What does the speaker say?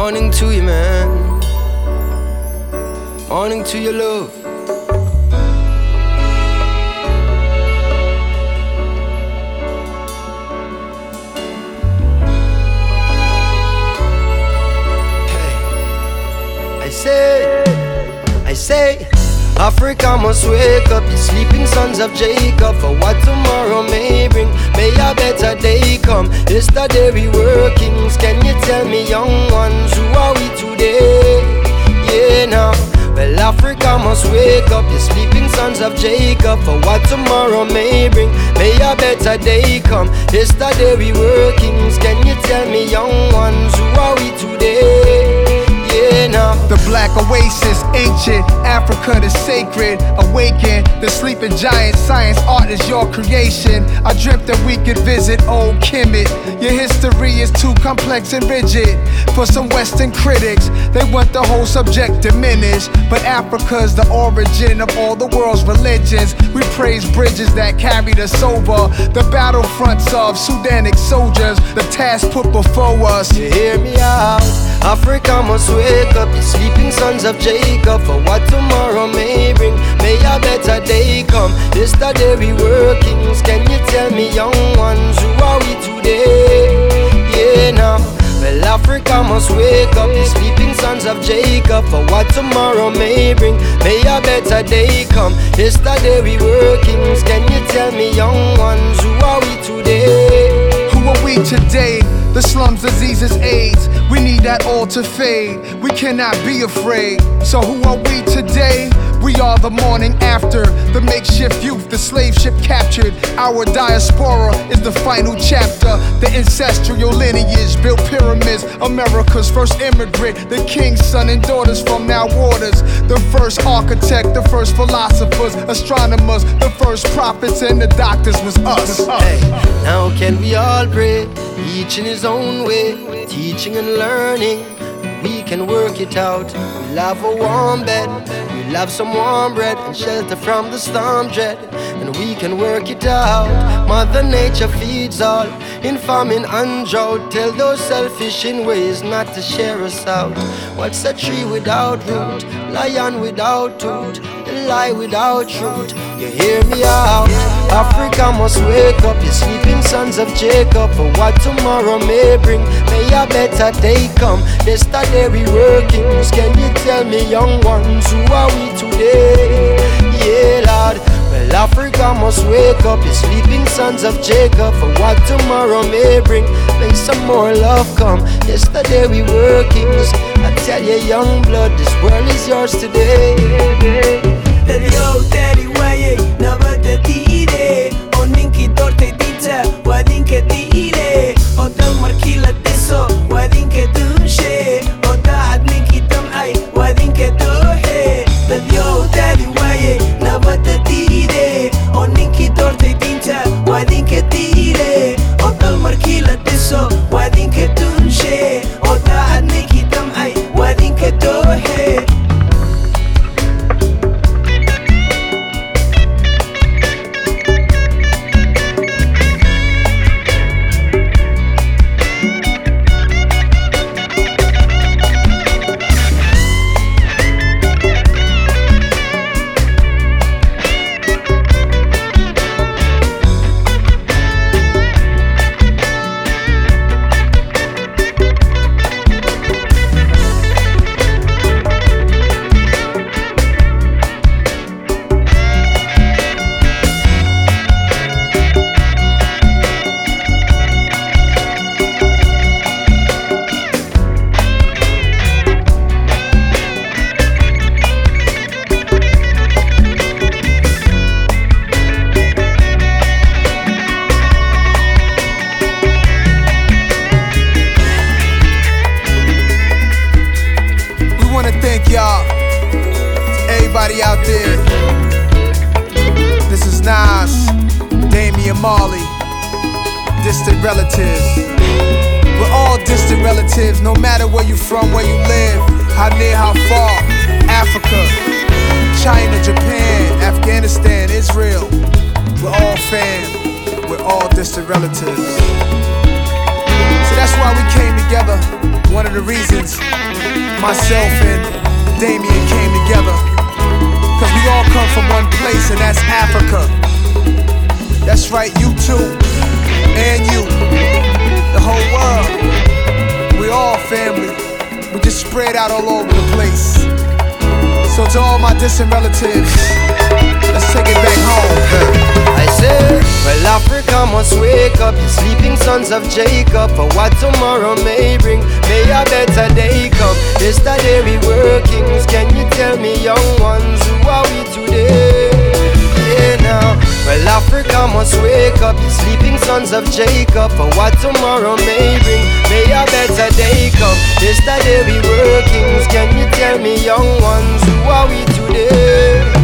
Morning to you, man. Morning to your love. I say, Africa must wake up, the sleeping sons of Jacob, for what tomorrow may bring. May a better day come. Yesterday we were kings. Can you tell me, young ones, who are we today? Yeah, now. Well, Africa must wake up, the sleeping sons of Jacob, for what tomorrow may bring. May a better day come. Yesterday we were kings. Can you tell me, young ones, who are we today? Yeah, now. The black oasis, ancient Africa, the sacred. Awaken the sleeping giant. Science, art is your creation. I dreamt that we could visit old Kemet. Your history is too complex and rigid for some Western critics. They want the whole subject diminished, but Africa's the origin of all the world's religions. We praise bridges that carried us over the battlefronts of Sudanic soldiers, the task put before us. You hear me out? Africa must wake up, the sleeping sons of Jacob, for what tomorrow may bring. May a better day come. Yesterday we were kings. Can you tell me, young ones, who are we today? Yeah, now. Well, Africa must wake up, the sleeping sons of Jacob, for what tomorrow may bring. May a better day come. Yesterday we were kings. Can you tell me, young ones, who are we today? Who are we today? The slums, diseases, AIDS. We need that all to fade. We cannot be afraid. So who are we today? We are the morning after, the makeshift youth, the slave ship captured. Our diaspora is the final chapter. The ancestral lineage built pyramids. America's first immigrant, the king's son and daughters from now waters. The first architect, the first philosophers, astronomers, the first prophets and the doctors was us. Hey, now can we all pray, each in his own way, teaching and learning. We can work it out. We'll have a warm bed, we'll have some warm bread and shelter from the storm dread, and we can work it out. Mother Nature feeds all in famine and drought. Tell those selfish in ways not to share us out. What's a tree without root? Lion without tooth, the lie without truth. You hear me out? Africa must wake up, the sleeping sons of Jacob, for what tomorrow may bring. May a better day come. Yesterday we were kings. Can you tell me, young ones, who are we today? Yeah, Lord. Well, Africa must wake up, the sleeping sons of Jacob, for what tomorrow may bring. May some more love come. Yesterday we were kings. I tell you, young blood, this world is yours today. Yo, daddy, waye, nabata tire. Oninki dorte pizza, wadinke tire. Otal markila teso, wadinke tunshe. Otaad ninki tamay, wadinke tuhe. Yo, daddy, waye, nabata tire. Oninki dorte pizza, wadinke tire. Otal markila teso, wadinke tunshe. Otaad ninki tamay, wadinke tuhe. Y'all, everybody out there, this is Nas, Damian Marley, distant relatives. We're all distant relatives, no matter where you from, where you live, how near, how far. Africa, China, Japan, Afghanistan, Israel. We're all fam, we're all distant relatives. So that's why we came together. One of the reasons myself and Damien came together, cause we all come from one place, and that's Africa. That's right, you too, and you, the whole world. We all family. We just spread out all over the place. So to all my distant relatives, let's take it back home. I say, well, Africa must wake up, the sleeping sons of Jacob, for what tomorrow may bring. May a better day come. Yesterday we were kings. Can you tell me, young ones, who are we today? Yeah, now. Well, Africa must wake up, the sleeping sons of Jacob, for what tomorrow may bring. May a better day come. Yesterday we were kings. Can you tell me, young ones, who are we today?